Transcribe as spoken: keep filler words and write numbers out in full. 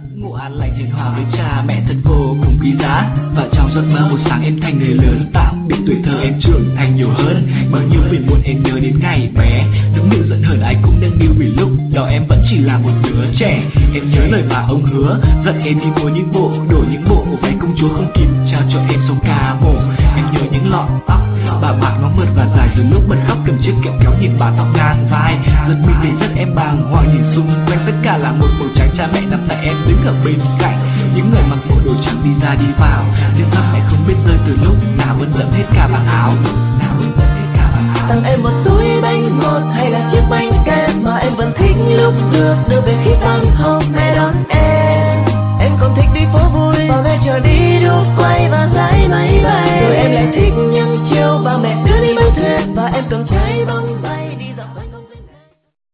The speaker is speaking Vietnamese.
Ngủ an lành hiền hòa với cha mẹ thân vô cùng quý giá. Và trong giấc mơ một sáng em thành người lớn, tạo biết tuổi thơ em trưởng thành nhiều hơn. Bao nhiêu phiền muộn em nhớ đến ngày bé, đúng điều giận hờn ai cũng đang yêu vì lúc đó em vẫn chỉ là một đứa trẻ. Em nhớ lời mà ông hứa, dặn em đi mua những bộ, đổi những bộ váy công chúa không kịp trao cho em xong ca mổ. Em nhớ những lọn tóc bà bạc nó mượt và dài, từ lúc bật khóc cầm chiếc kẹo kéo nhìn bà tóc ngang vai. Giật mình tỉnh giấc em bàng hoàng nhìn xung quanh, tất cả là một màu trắng, cha mẹ nắm tay em đứng ở bên cạnh. Những người mặc bộ đồ trắng đi ra đi vào, nhưng tóc mẹ không biết rơi từ lúc nào vẫn lẫm hết cả vạt áo, nào vẫn lẫm hết cả vạt áo. Tặng em một túi bánh ngọt hay là chiếc bánh kem mà em vẫn thích lúc được đưa về khi tan học mẹ đón em. Em còn thích đi phố vui và mẹ chờ đi đu quay và lái máy bay. Rồi em lại thích những chiều ba mẹ đưa đi bơi thuyền và em cầm trái bóng bay đi.